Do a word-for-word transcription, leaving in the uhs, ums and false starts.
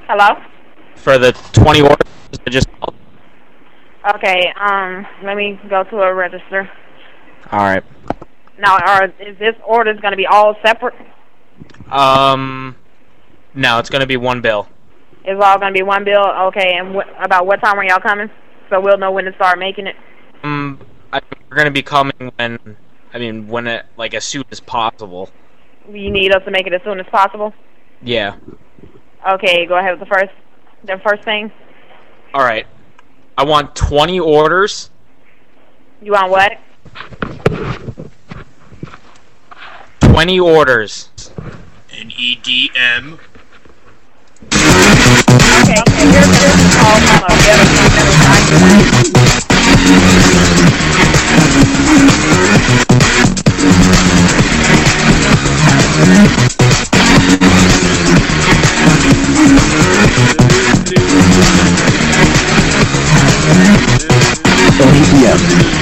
Hello? For the twenty orders I just called. Okay, um, let me go to a register. Alright. Now, are, is this orders going to be all separate? Um, no, it's going to be one bill. It's all going to be one bill? Okay, and wh about what time are y'all coming? So we'll know when to start making it. Um, I, we're going to be coming when, I mean, when it, like, as soon as possible. You need us to make it as soon as possible? Yeah. Okay, go ahead with the first, the first thing. Alright. I want twenty orders. You want what? twenty orders. N E D M. Okay, and here's, here's the call from a better, better document. N E D M.